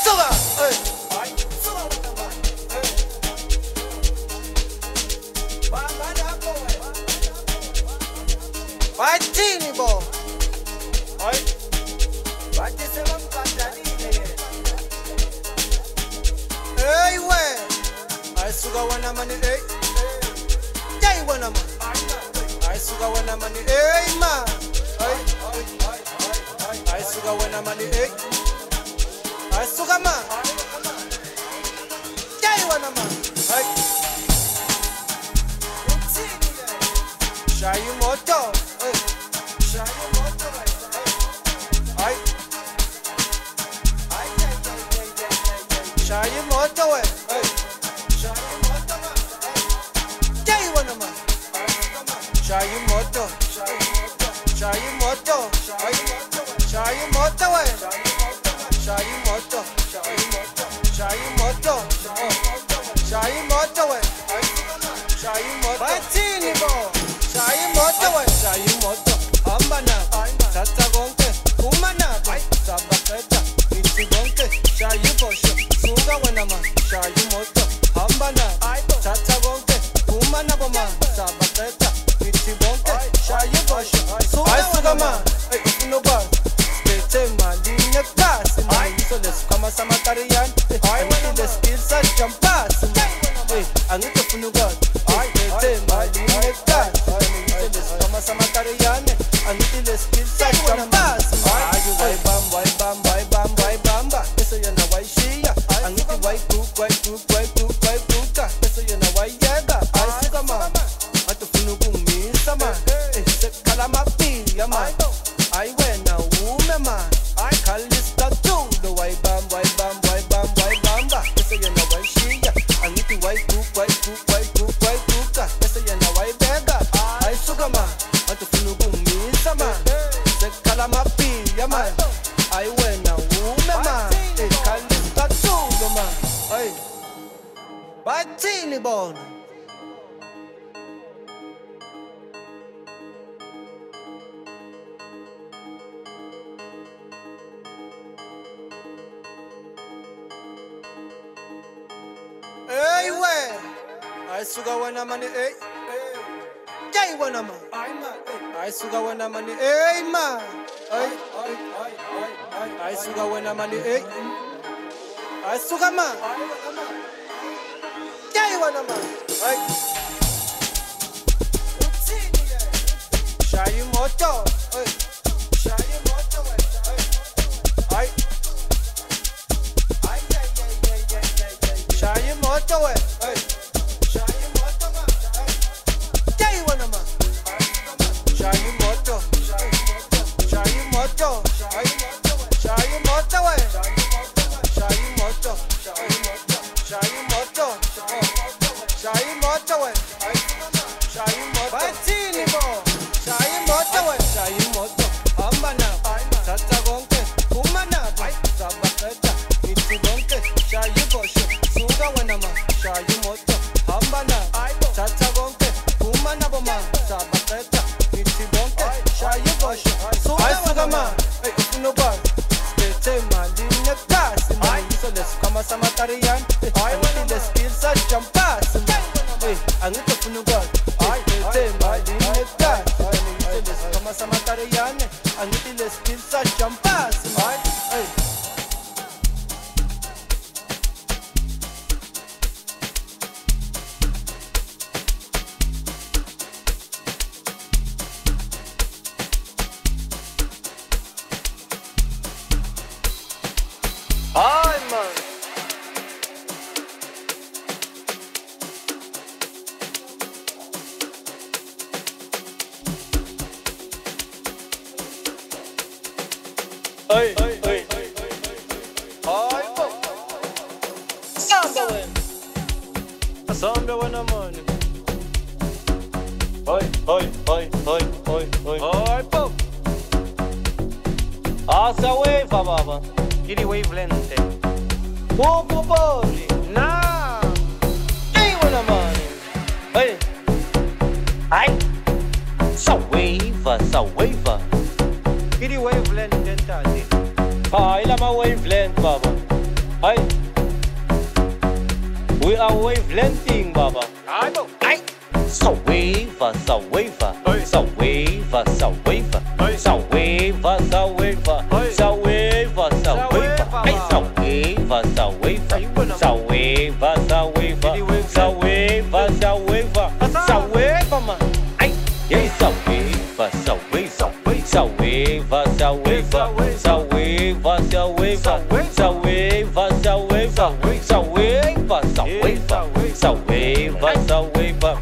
Sugar, hey. Batini bo. Hey we. I sugar wana mani hey. Jai wana man. I sugar wana mani hey man. I sugar wana mani hey. I sugar man. Jai wana man. Hey. Shayi moto. Hey. Shayi moto. Hey. Shayi moto. Hey. Shayi moto. Jai wana man. Shayi moto. Shayi moto. Shayi moto. Shayi moto. Shayi moto. Shayi moto. Shayi moto. Batini bo. Shayi moto. Shayi moto. Ambana. Tata gonke. Kumana. Sabaketa. Iti gonke. Shayi bosho. Suga wana man. Shayi moto. Ambana. Tata gonke. Kumana boma. Sabaketa. Iti gonke. Shayi bosho. Suga man. Hey, no bar. Stay malinha classe. Isso les kama samatarian. Ay, les skills are jampas. Hey, angito funugan. Stay malinha classe. Isso les kama samatarian. Angito les skills are jampas. Ay, why bam, why bam, why bam, why bamba. Eso ya na why shia. Angito why cook, why cook, why cook, why cooka. Eso ya na why yega. Ay, suga man. Ato funugung misa man. Se kalamapi ya man. I went a woman man. I call this tattoo. The white bam, white bam, white bam, white bamba. This is na white shia. I need to white cook, white cook, white cook, white cooka. This is na white beggar. I sugar man. I to feel good misa man. Se kalamapi ya man. I went a woman man. I call this tattoo the man. Hey, Batini born. Hey we. I sugar wana mani hey. Jai wana man. I sugar wana mani hey man. Hey. I sugar wana mani hey. I sugar man. Jai wana man. Hey. Shayi moto. Hey. Shayi moto. Hey. Shayi moto. Hey. Shayi moto. Jai wana man. Shayi moto. Shayi moto. Shayi moto. Shayi moto. Shayi moto. Shayi moto. Shayi moto. Batini bo. Shayi moto. Shayi moto. Ambana. Tata gonke. Kumana. Sabaketa. Iti gonke. Shayi bosho. Suga wana man. Shayi moto. Ambana. Tata gonke. Kumana boma. Sabaketa. Iti gonke. Shayi bosho. Suga man. Hey, no bar. Stay malinha classe. Isso les kama samatarian. Ay, les skills are jampas. Hey, angito funugan. Stay malinha classe. Isso les kama samatarian. Angito les skills are jampas. Hey. Ay man. Ay, ay, ay. Ay po. Samba wen. Samba wen naman. Ay, ay, ay, ay, ay, ay. Ay po. Asa wave baba. Giri wavelength. Popo poli. Na. Ay wala man. Ay. Ay. Sa wave. Giri wavelength din tadi. Ay lama wavelength baba. Hey, we are wavelengthing, Baba. Hey, so waver, so waver, so waver, so waver, so waver, so waver, so waver, so waver, hey, so waver, so waver, so waver, so waver, so waver, so waver, so waver, man. Hey, yeah, so waver, so waver, so waver, so waver, so waver, so waver, so waver, so waver, so waver, so waver, so waver, so waver,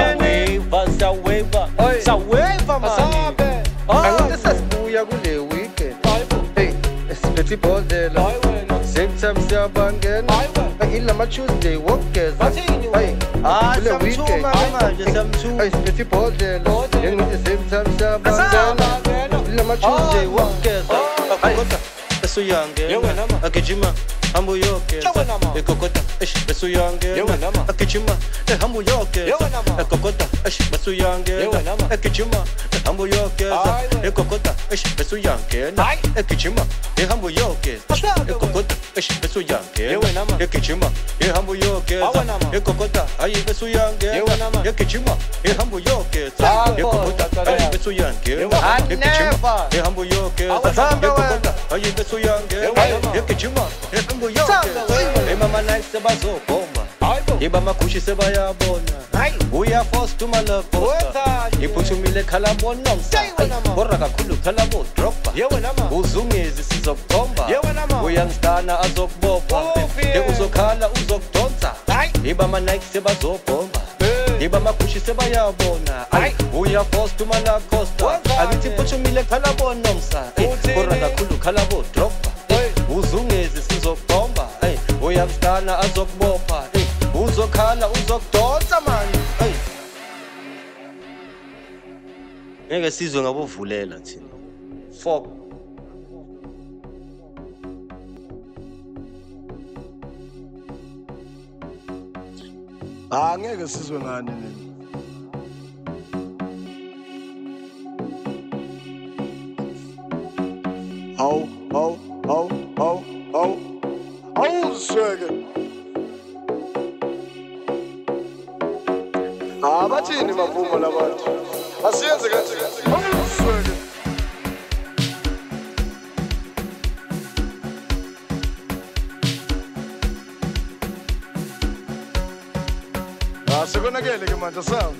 so waver, so waver, man. Angisasibuya kule weekend. Hey, esiphethe ibhodlela. Same time siyabangena. Ilama Tuesday wokugeza. Hey, kule weekend. Hey, esiphethe ibhodlela. Yengithi same time siyabangena. Ilama Tuesday wokugeza. Akukota besuyangena. Agijima hambo yokeza. Ekokota besuyangena. Agijima hambo yokeza. Ekokota besuyangena. Agijima hambo yokeza. Ekokota besuyangena. Agijima hambo yokeza. Ekokota besuyangena. Agijima hambo yokeza. Ekokota besuyangena. Agijima hambo yokeza. Ekokota besuyangena. Agijima hambo yokeza. Ekokota besuyangena. Agijima hambo yokeza. Mama nice sebazobomba. Ibama kushi sebayabona. Uya force to my love poster. Iphuthumile khala bonomsa. Borra kakhulu khala bo dropper. Uzungezi sizokukhomba. Uyangistana azokubopha. Uzokhala uzokudonsa. Ibama nice sebazobomba. Ibama kushi sebayabona. Uya force to my love poster. Agithi phuthumile khala bonomsa. Borra kakhulu khala bo dropper. Uzungezi sizokukhomba. Uyangistana azokubopha. Uzokhala uzokudonsa manje. Hey, ngeke sizwe ngabovulela thina. Fuck. Ngeke sizwe ngani nini. Awuzweke. Bathini bavuma labantu. Asiyenze kanje. Awuzweke. Sekonakele ke manje sami.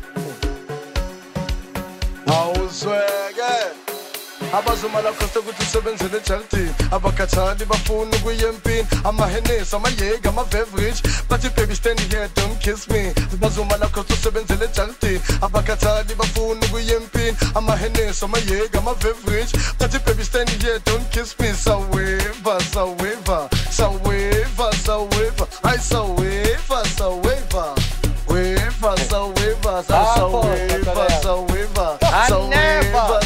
Awuzweke. Abazuma la costa ukuthi usebenzele ejaltini abakhathali bafuna ukuya empini amahenesi amayega ama-beverage bathi baby stand here don't kiss me abazuma la costa usebenzele ejaltini abakhathali bafuna ukuya empini amahenesi amayega ama-beverage bathi baby stand here don't kiss me saweva saweva saweva saweva ay saweva saweva weva saweva saweva saweva saweva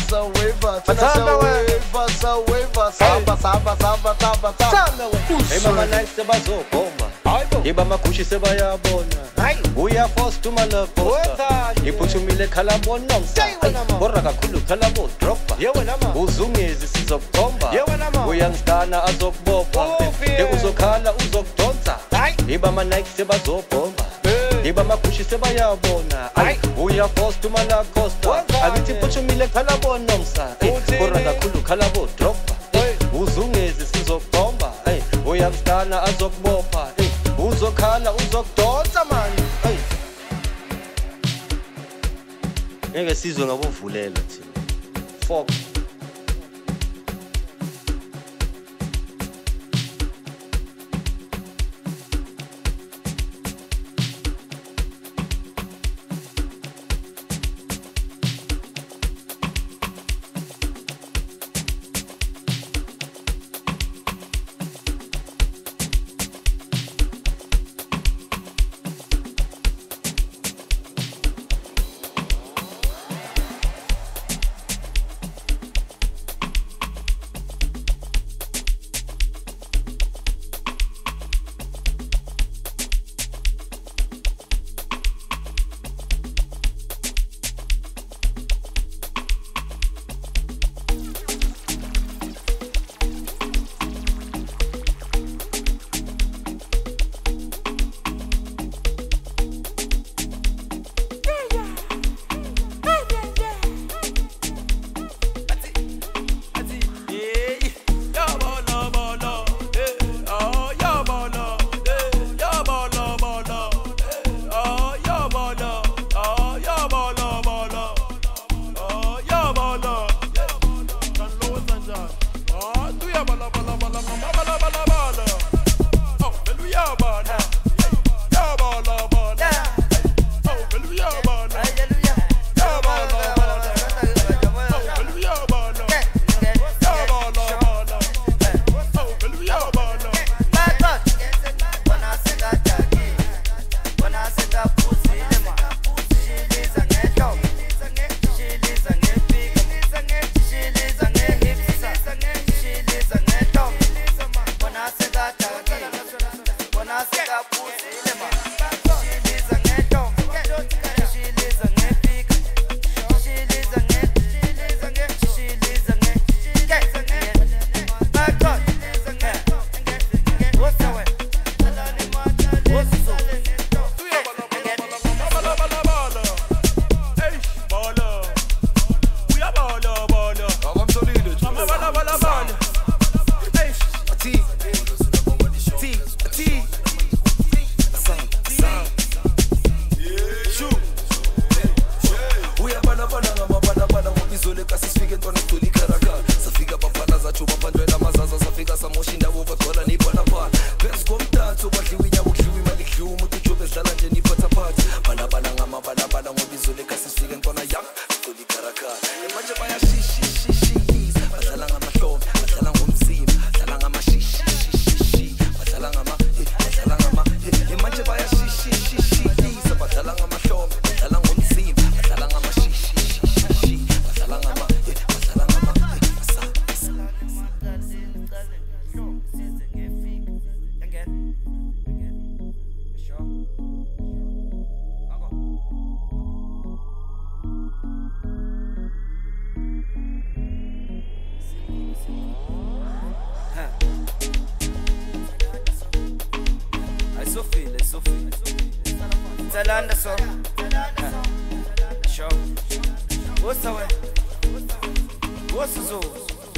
saweva Hey mama nice sebazobomba. Ibama kushi sebayabona. Uya force to my love poster. Iphuthumile khala bonomsa. Borra kakhulu khala bo dropper. Uzungezi sizokukhomba. Uyangistana azokubopha. Uzokhala uzokudonsa. Ibama nice sebazobomba. Ibama kushi sebayabona. Uya force to my love poster. Agithi phuthumile khala bonomsa. Borra kakhulu khala bo dropper. Uzungezi sizokukhomba. Uyangistana azokubopha. Uzokhala uzokudonsa manje. Ngeke sizwe ngabovulela thina. Fuck. Sophie. Talanda so. Sure. What's the way? What's the zone?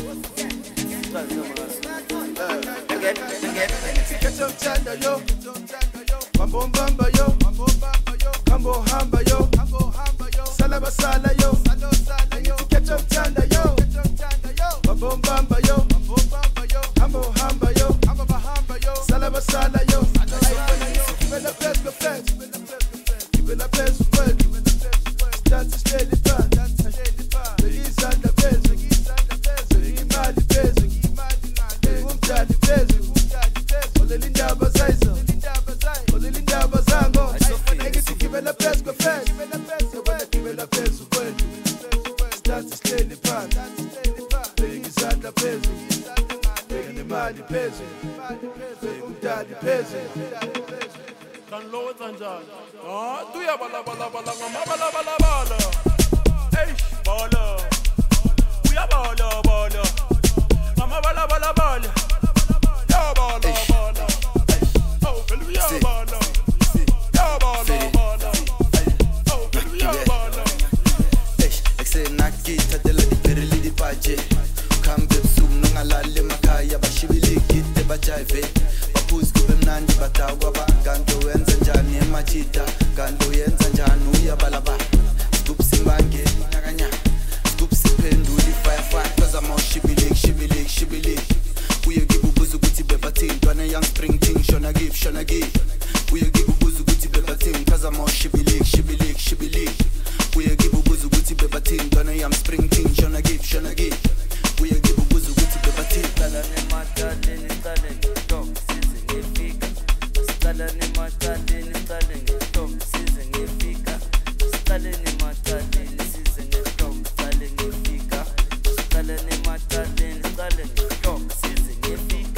Get up, Chanda, yo. Bambom bamba, yo. Kambo hamba, yo. Salaba sala, yo. Get up, Chanda, yo. Bambom bamba, yo. Kambo hamba, yo. Salaba sala, yo. Give it a best, the fence. Give it a best, word. Dance steady, pan. The east and the best. The imadi best. Umjadi best. Olelinda bazaizo. Olelinda bazango. Give it a best, the fence. Give it a best, word. Dance steady, pan. The east and the best. The imadi best. Umjadi best. Kan lood aan jaan. Ah, doe je bala bala bala, mama bala bala bala. Hey, bala. Doe je bala bala. Mama bala bala bala. Ja bala bala. Oh, wil je bala? Ja bala bala. Oh, wil je bala? Ik zeg nakki, tadela di perli di pace. Kambe sum nongalale makaya bashibili kite bajaive. Bemnandi batagwa ba kanto yenza njani emachita kanto yenza njani uyabalaba scoop simbange nyakanya scoop siphenduli fire cause I'm on shibili uye gibubuzu kuti bebathi ntwana young spring ting shona give uye gibubuzu kuti bebathi cause I'm on shibili uye gibubuzu kuti bebathi ntwana young spring ting shona give uye gibubuzu kuti bebathi talane mataleni dog Stalani matalini stop season ifika Stalani matalini season stop Stalani ifika Stalani matalini stop season ifika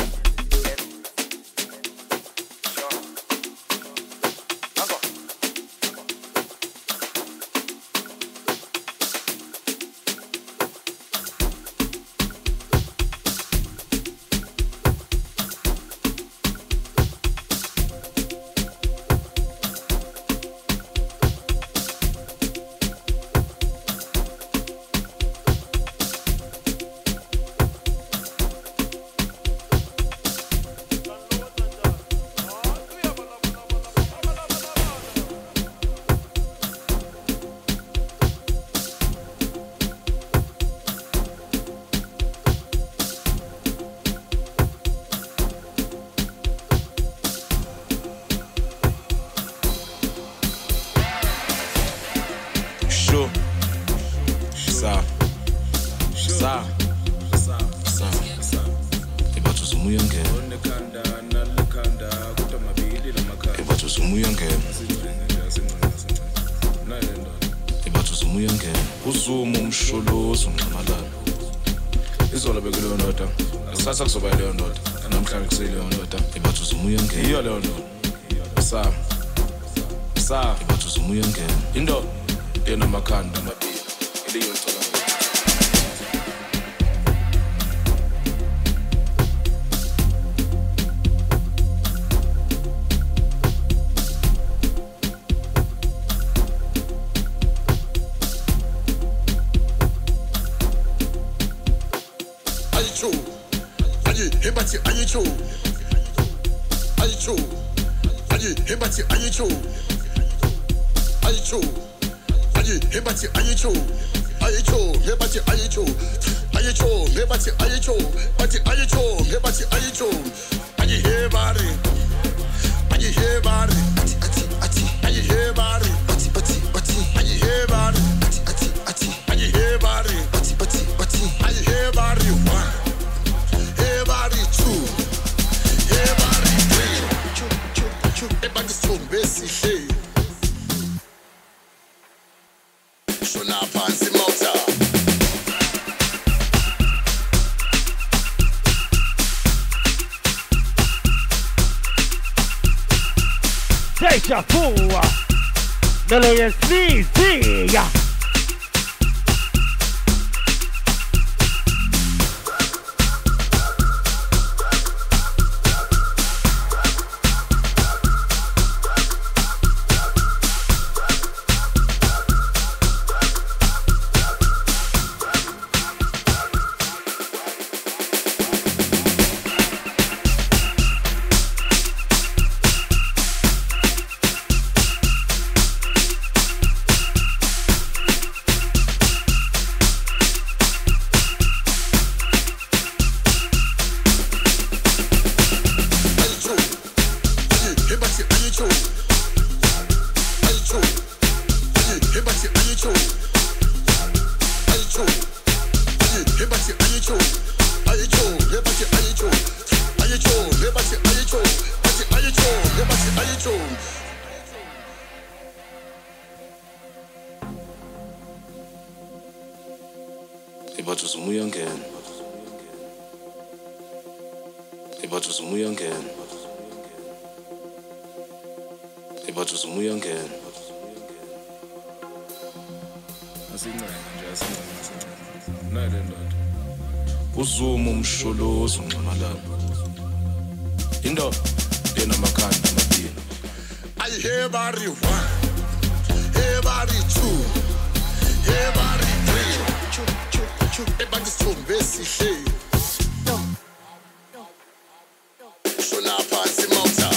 Sakuzoba leyo ndoda namhlanje kuseleyo ndoda ebathi uzumuyengena iyo leyo ndoda sa ebathi uzumuyengena into enamakhanda amabili iliyo ntona Deja vu, Melody Sneezy. Uzuma umsholozo unxamalana into enamakhanda amabili I hear body 1 hear body 2 hear body 3 ebadi sombe sihle shona phansi mawutha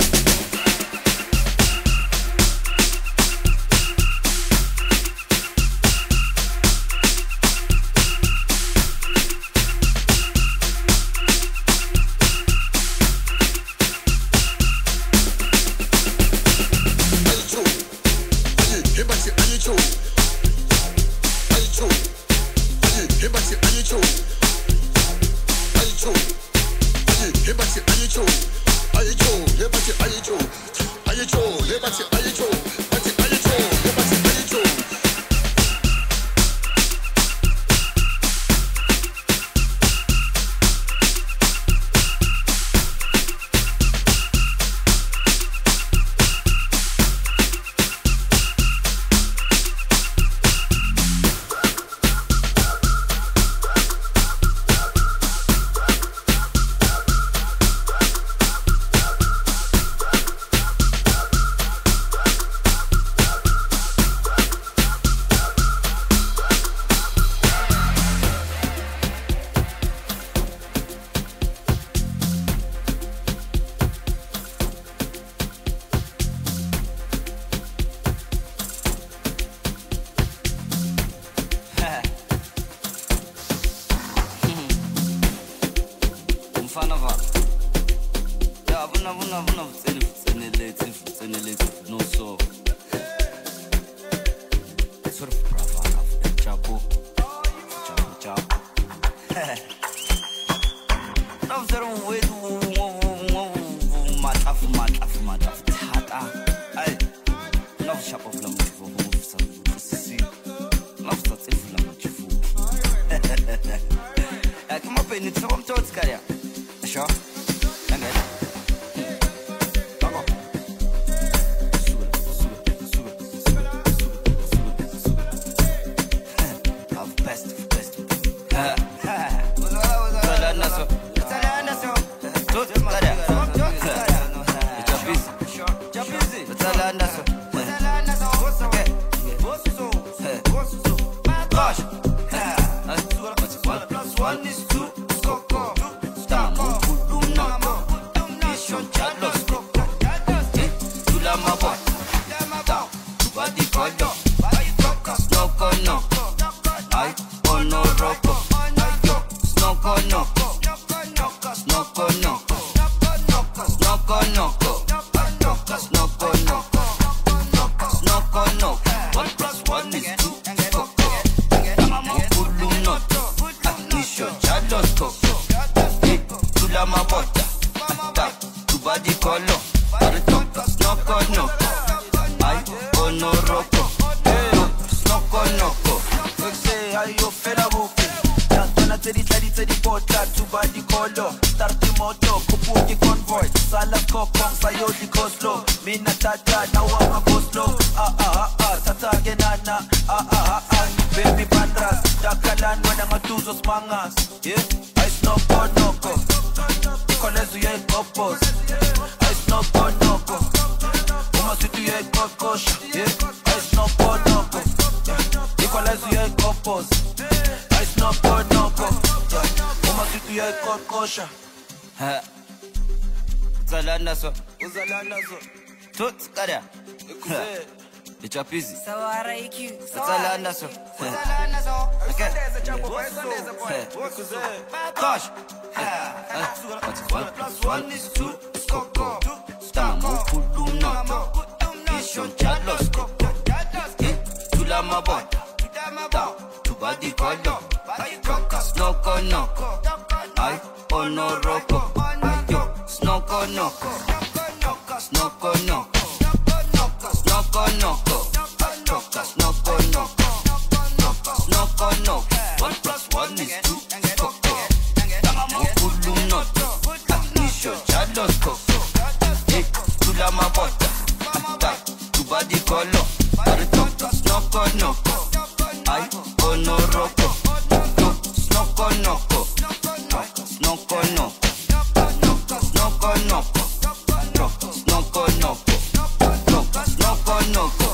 Chapizi. Sawara IQ. Salanda so. Okay. Gosh. 1 + 1 is 2. Skoko. Stamu kudu mabota, tuba di kodo, snoko noko, ay onoroko, yo snoko noko, snoko noko, snoko noko, snoko noko, snoko noko. 1 + 1 is 2. Mukulu noto, nisho chadoko, tula mabota, tuba di kolo, snoko noko, ay onoroko, snoko noko, snoko noko, snoko noko, snoko noko, snoko noko.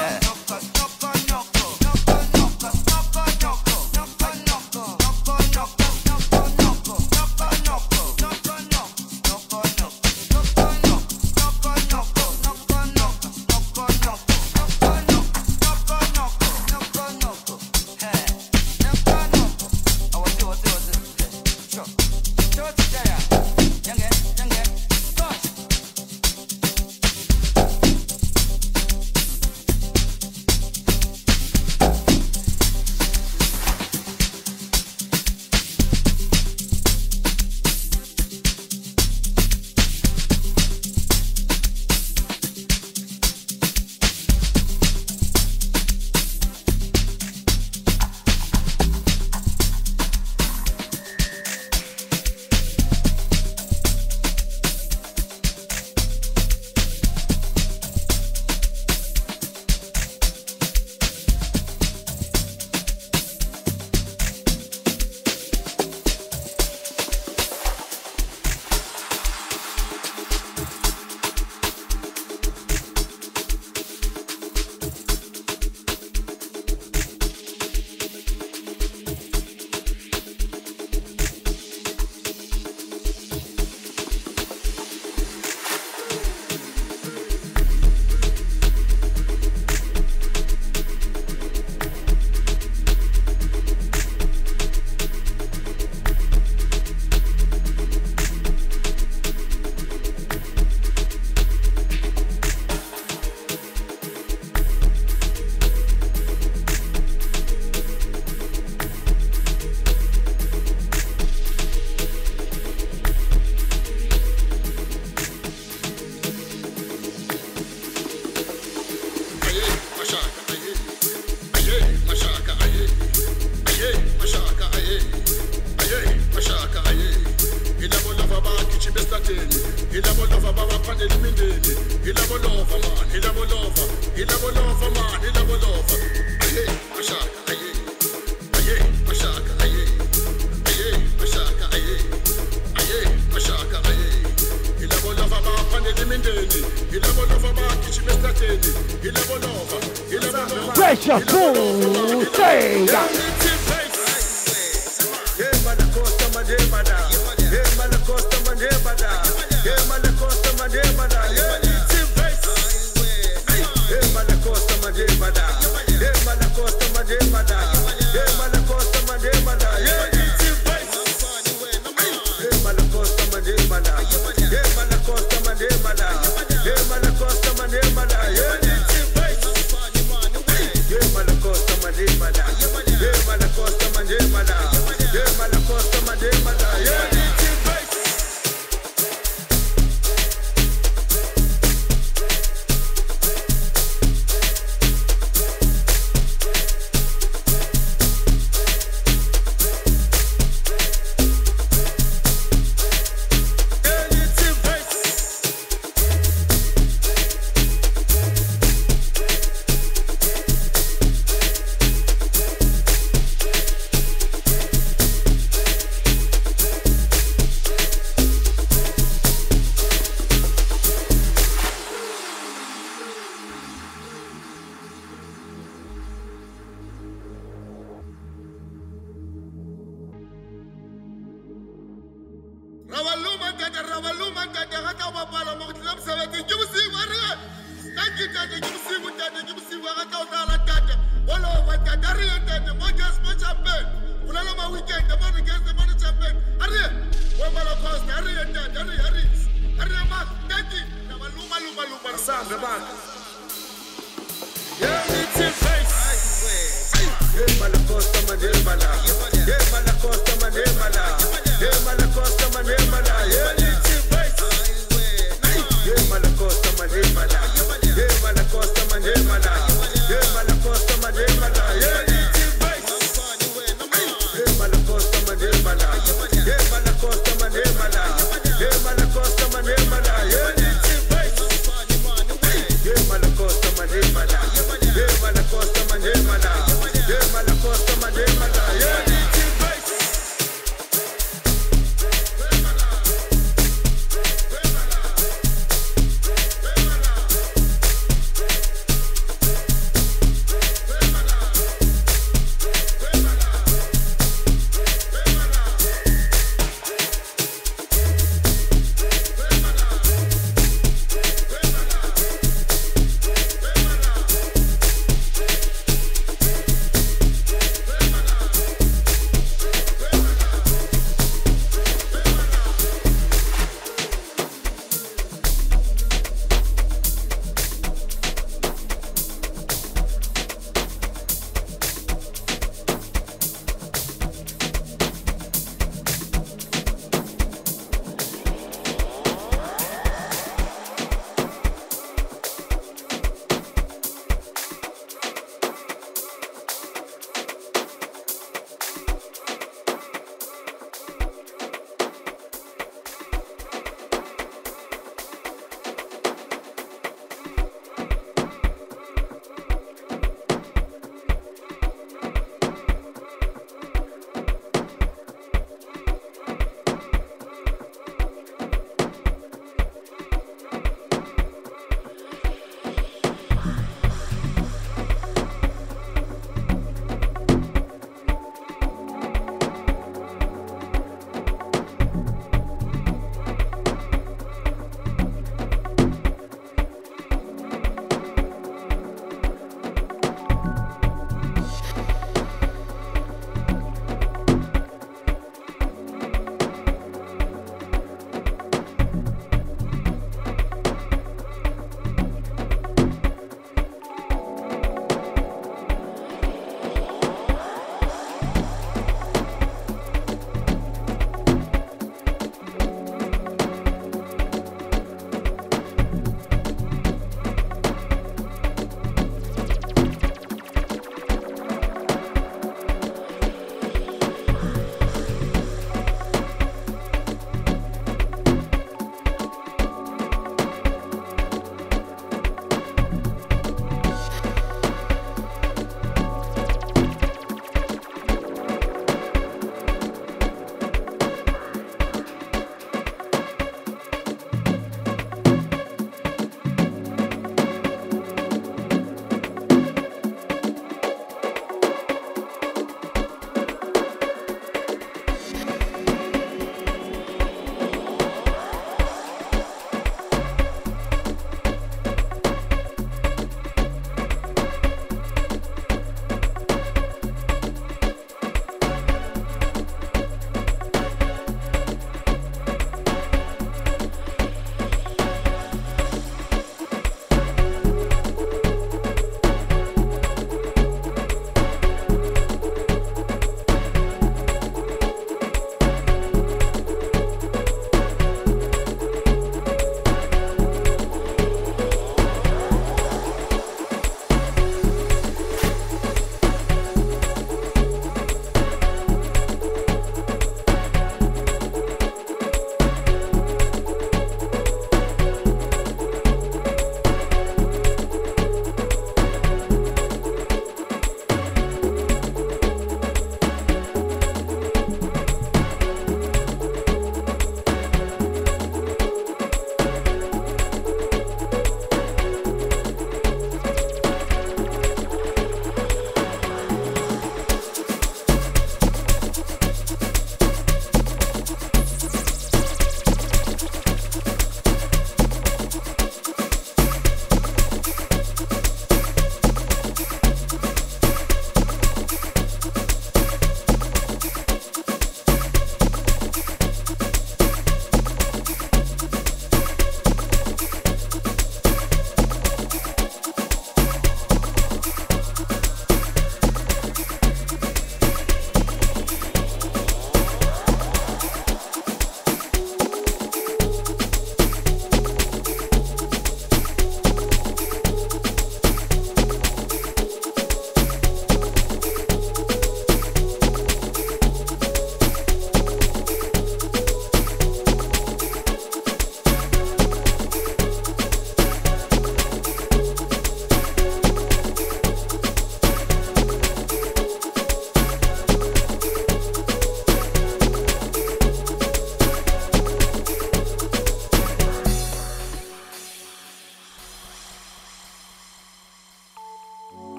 Pressure full Sega.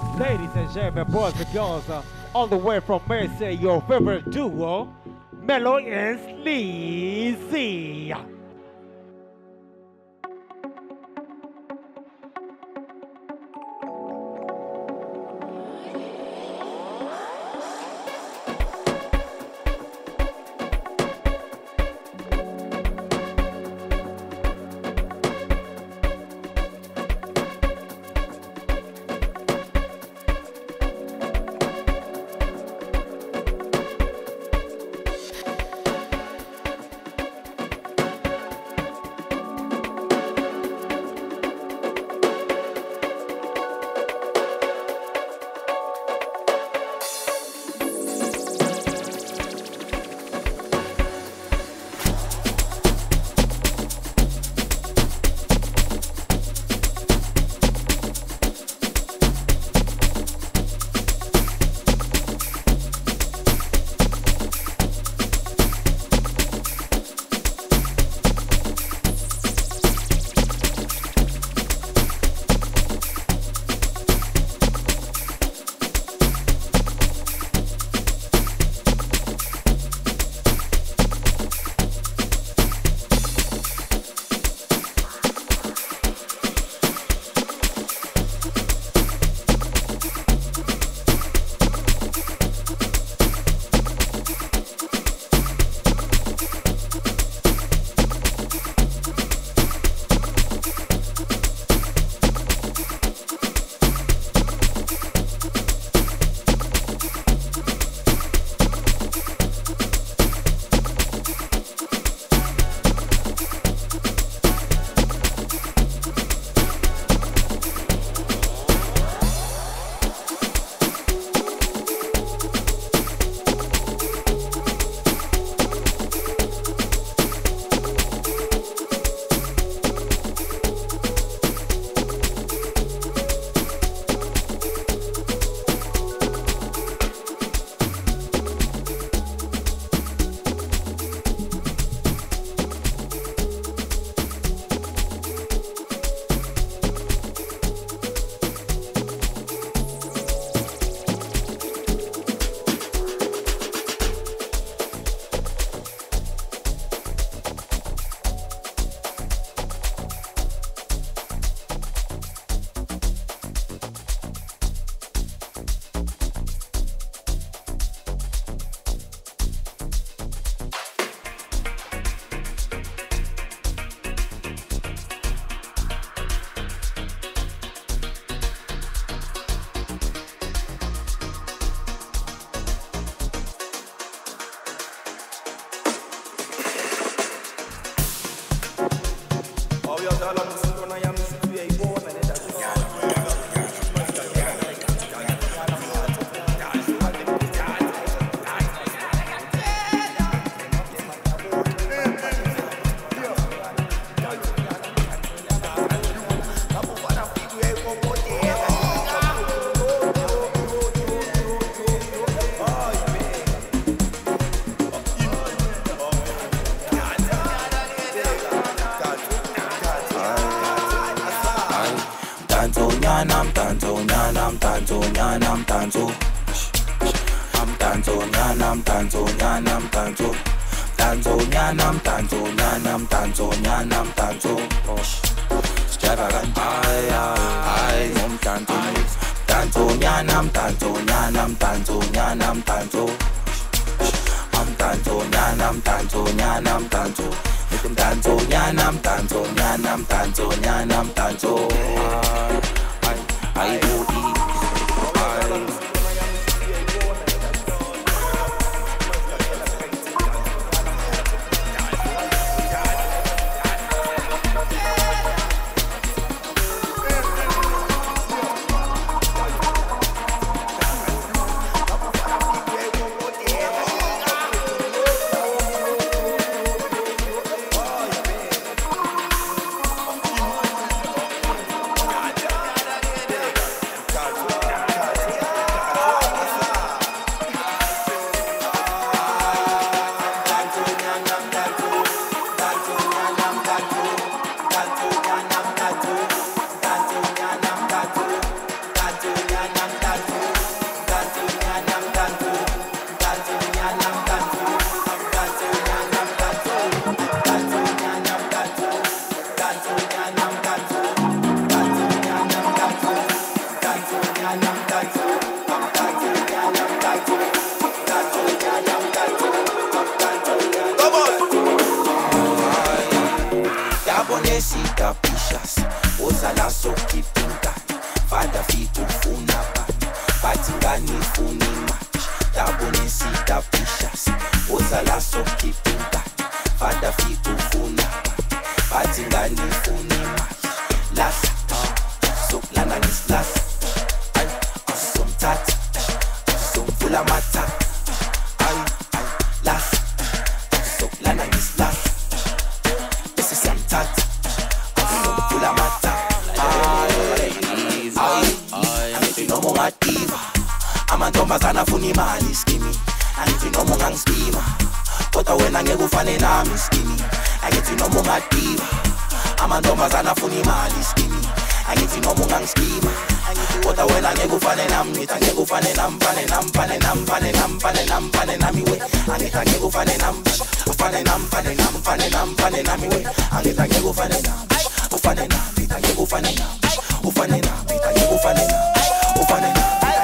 Ladies and gentlemen, boys and girls, all the way from Mercy, your favorite duo, Mellow and Sleazy. Bonecita pichas, uzala sokipinka, fada fitu funa batingani funi match. Da bonecita pichas, uzala sokipinka, fada fitu funa batingani funi match. Las, so lana nis las, ay, some tat, some fula mata, ay, las, so lana nis las. Amantombazana funa imali skimi, angithi noma ungangispima, kodwa wena ngeke ufane nami skimi, angithi noma ungadiva. Amantombazana funa imali skimi, angithi noma ungangispima, kodwa wena ngeke ufane nami, ngithi ngeke ufane nami, fane nami we, angithi ngeke ufane nami, ufane nami we, angithi ngeke ufane nami, ufane nami, ngeke ufane nami, ufane nami, ngeke ufane nami, ufane nami.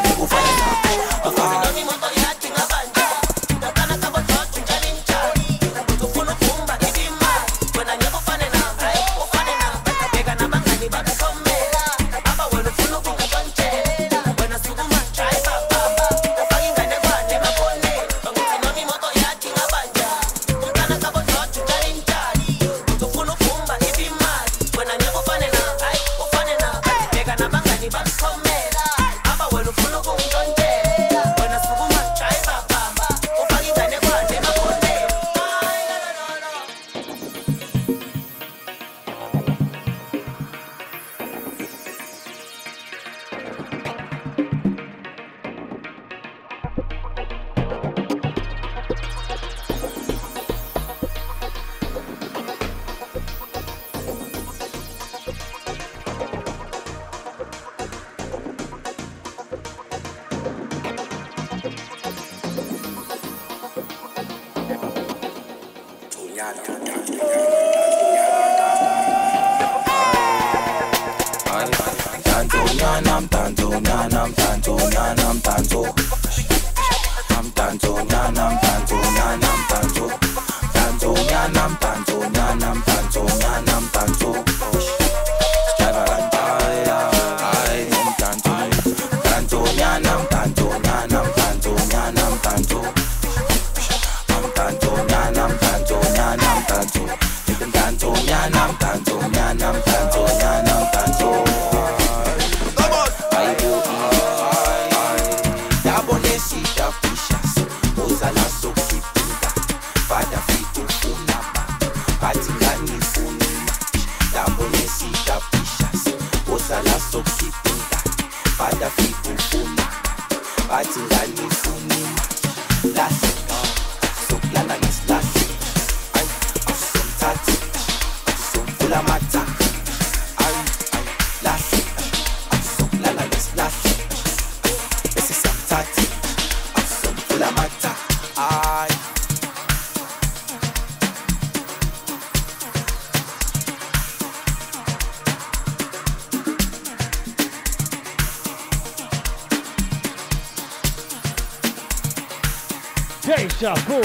Deja Vu,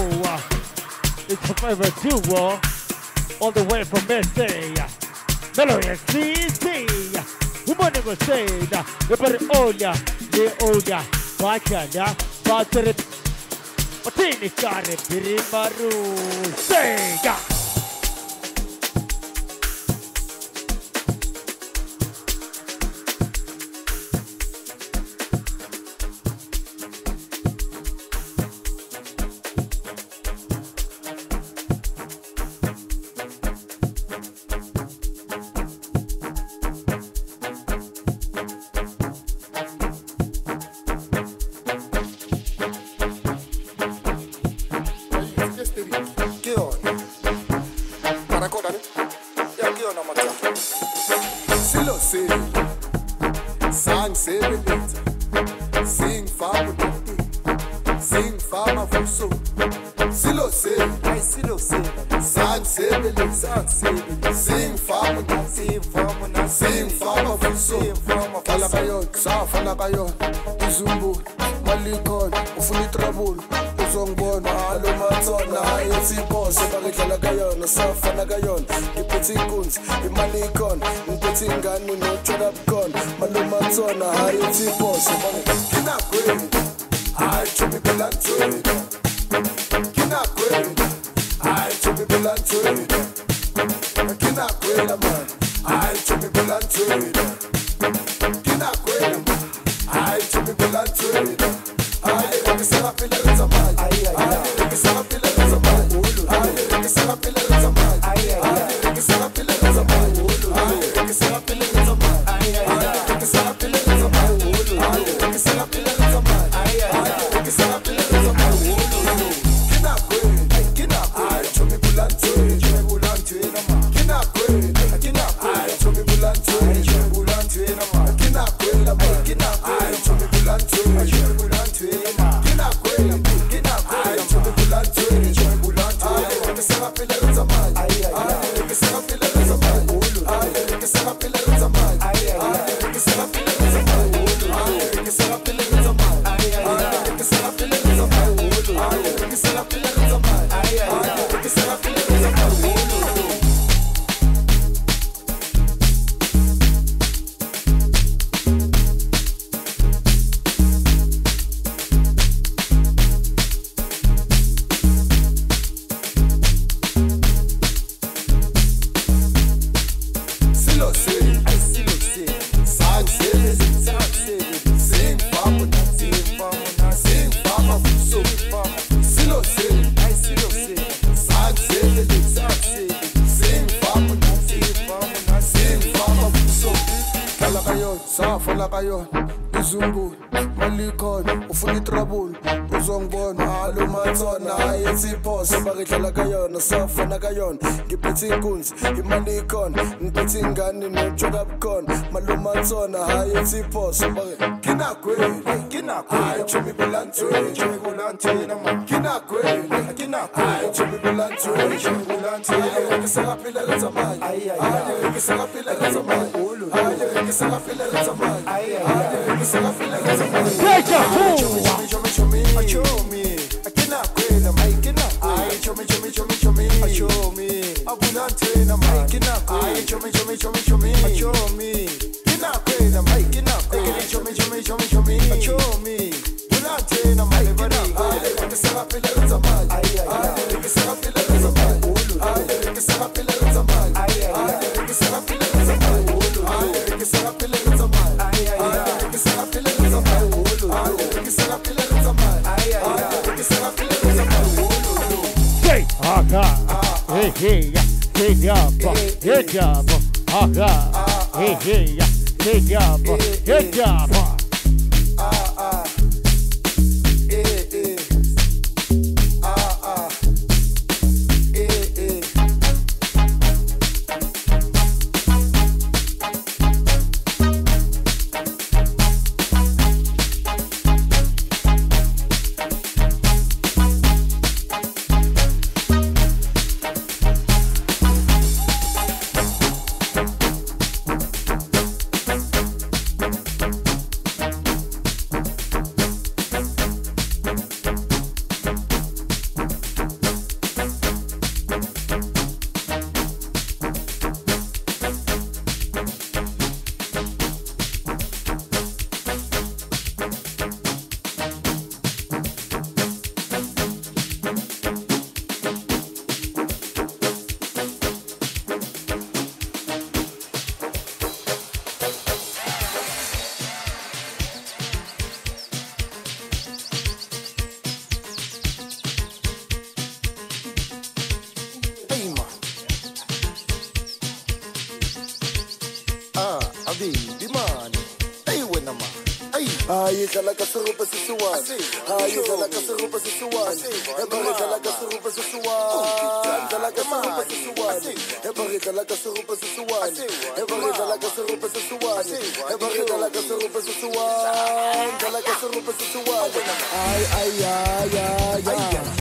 it's your favorite duo, all the way from SA. Melody and CC, woman never say that, you better older, the older, Bacana, Battery, Patini Kare, Pirimaru, say that. ¿Qué onda? izumbu malikon ufuna itrabulu uzongibona alo mathona yesiphoso bakudlala kayona safana kayona ngiphethe inkunzi imali ikhona ngiphethe ingane notshona bukhona malumathona hayi yesiphoso kinagweni hayi chomi belantweni kinagweni hayi chomi belantweni kinagweni man hayi chomi belantweni kinagweni hayi chomi belantweni hayi ngisela phela lezamali hayi ngisela phela lezamali hayi ngisela phela lezamali hayi ngisela phela lezamali hayi ngisela phela lezamali hayi ngisela phela lezamali hayi ngisela phela lezamali hayi ngisela phela lezamali kinagweni hayi chomi belantweni kinagweni hayi chomi belantweni kinagweni hayi chomi belantweni safana kayona izumbu malikon ufuna itrabulu uzongibona alo mathona yesiphoso bakudlala kayona safana kayona ngiphethe inkunzi imali ikhona ngiphethe ingane notshona bukhona malumathona hayi yesiphoso kinagweni hayi chomi belantweni kinagweni hayi chomi belantweni hayi ngisela phela lezamali hayi ngisela phela lezamali hayi ngisela phela lezamali hayi ngisela phela lezamali chomi akinagwela maikina hayi chomi abulantena maikina hayi chomi kinagwela maikina chomi bulantena maikina hayi ngisela phela lezamali hayi ngisela phela lezamali hayi ngisela phela lezamali hayi ngisela phela lezamali hayi ngisela phela lezamali hayi ngisela phela lezamali hayi ngisela phela lezamali hayi ngisela phela lezamali Say, aga, hey, hey, hey, jump, hey, jump, aga, hey, hey, hey, jump, hey, jump. Hayi dlala ka serupa sisiwane hayi dlala ka serupa sisiwane ebare dlala ka serupa sisiwane dlala ka serupa sisiwane ebare dlala ka serupa sisiwane ebare dlala ka serupa sisiwane ebare dlala ka serupa sisiwane dlala ka serupa sisiwane ay ay ay ay